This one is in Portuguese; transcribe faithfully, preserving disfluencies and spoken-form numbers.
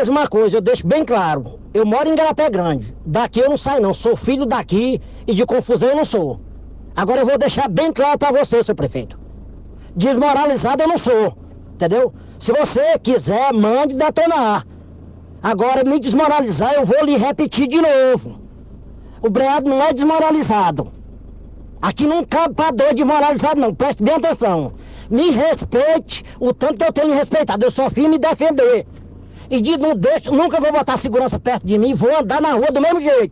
mais uma coisa, eu deixo bem claro. Eu moro em Igarapé Grande. Daqui eu não saio não. Sou filho daqui e de confusão eu não sou. Agora eu vou deixar bem claro para você, seu prefeito. Desmoralizado eu não sou. Entendeu? Se você quiser, mande detonar. Agora me desmoralizar, eu vou lhe repetir de novo. O Breado não é desmoralizado. Aqui não cabe para doido desmoralizado não. Preste bem atenção. Me respeite o tanto que eu tenho respeitado. Eu só fiz me defender. E de não deixo, nunca vou botar segurança perto de mim, vou andar na rua do mesmo jeito.